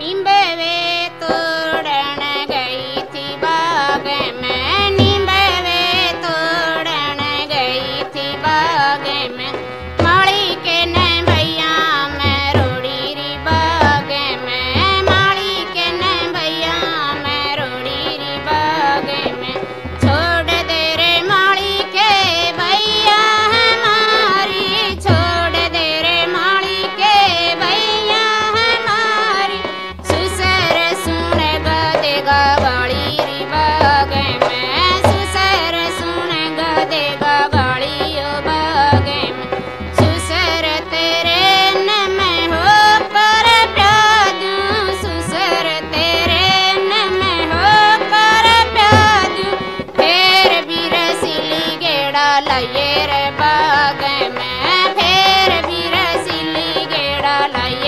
नींबे वे तोड़न गई थी बाग में, नींबे वे तोड़न गई थी बाग में, माली के न भैया मैं रोड़ी री बाग में, माली के न भैया मैं रोड़ी री बाग में। छोड़ दे रे माली के भैया हमारी, छोड़ दे रे माली के भैया हमारी, सुसर सुन गदेगा बाड़ी री बाग में, सुसर सुन गदेगा बाड़ी ओ बाग में। सुसर तेरे न मैं हो कर प्यादू, सुसर तेरे न मैं हो कर प्यादू, फेर भी रसीली गेड़ा लाइए रे बाग में, फेर भी रसीली गेड़ा लाइए